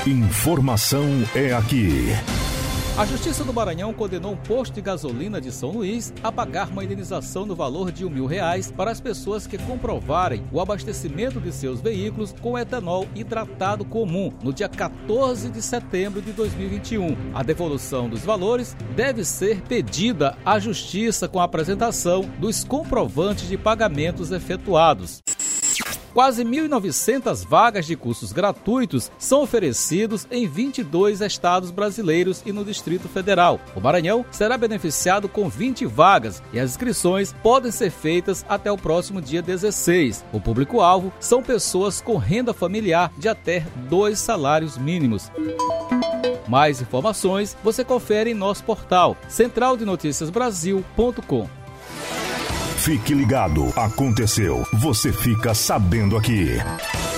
Informação é aqui. A Justiça do Maranhão condenou um posto de gasolina de São Luís a pagar uma indenização no valor de R$1.000 para as pessoas que comprovarem o abastecimento de seus veículos com etanol hidratado comum no dia 14 de setembro de 2021. A devolução dos valores deve ser pedida à Justiça com a apresentação dos comprovantes de pagamentos efetuados. Quase 1.900 vagas de cursos gratuitos são oferecidos em 22 estados brasileiros e no Distrito Federal. O Maranhão será beneficiado com 20 vagas e as inscrições podem ser feitas até o próximo dia 16. O público-alvo são pessoas com renda familiar de até 2 salários mínimos. Mais informações você confere em nosso portal centraldenoticiasbrasil.com. Fique ligado, aconteceu, você fica sabendo aqui.